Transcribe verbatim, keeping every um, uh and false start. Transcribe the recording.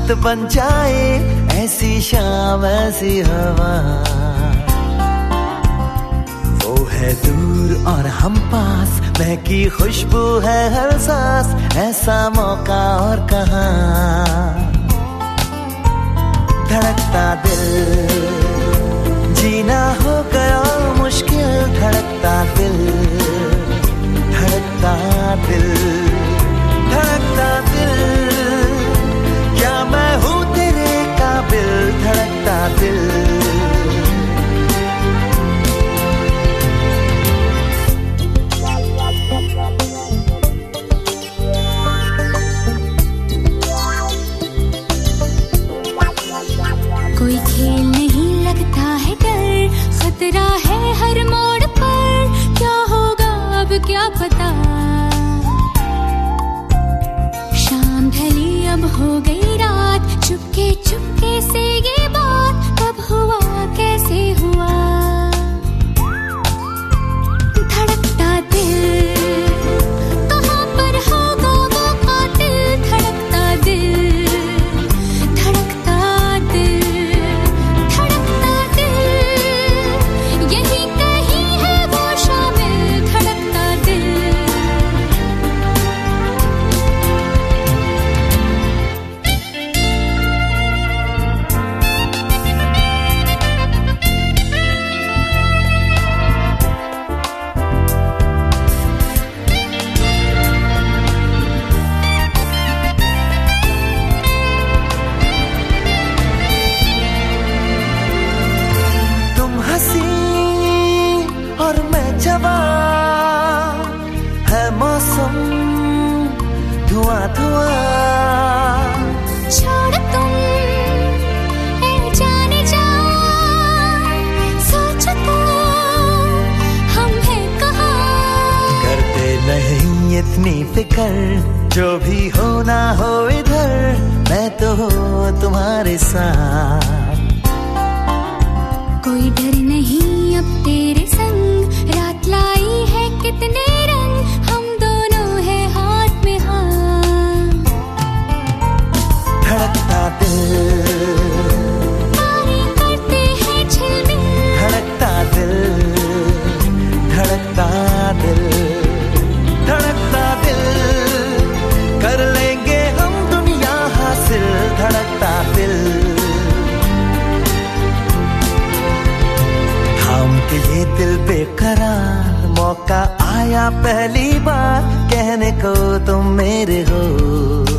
रात बन जाए, ऐसी शाम ऐसी हवा। वो है दूर और हम पास, महकी खुशबू है हर सांस, ऐसा मौका और कहाँ। धड़कता दिल, जीना हो गया मुश्किल, धड़कता दिल, धड़कता दिल, धड़कता दिल, क्या मैं हूँ तेरे काबिल, धड़कता दिल। कोई खेल नहीं लगता है डर, खतरा है हर मोड़ पर, क्या होगा अब क्या पता। शाम ढली अब हो गई रात, चुपके चुपके से ये बात कब हुआ कैसे हुआ। धड़कता दिल, कहाँ पर होगा वो कातिल, धड़कता दिल, धड़कता दिल, धड़कता दिल, यही कहीं है वो शामिल, धड़कता दिल। तुम हंसी और मैं जवां, है मौसम धुआं धुआं। छोड़ तुम ए जाने जा, सोच तो हम हैं कहाँ। करते नहीं इतनी फिकर, जो भी हो ना हो इधर, मैं तो हूँ तुम्हारे साथ। कोई डर नहीं अब तेरे संग, रात लाई है कितने रंग, हम दोनों हैं हाथ में हाथ। धड़कता दिल, तारे करते हैं झिलमिल, धड़कता दिल, धड़कता दिल, धड़कता दिल, कर लेंगे हम दुनिया हासिल, धड़कता दिल। थाम के ये दिल बेकरार, मौका आया पहली बार, कहने को तुम मेरे हो।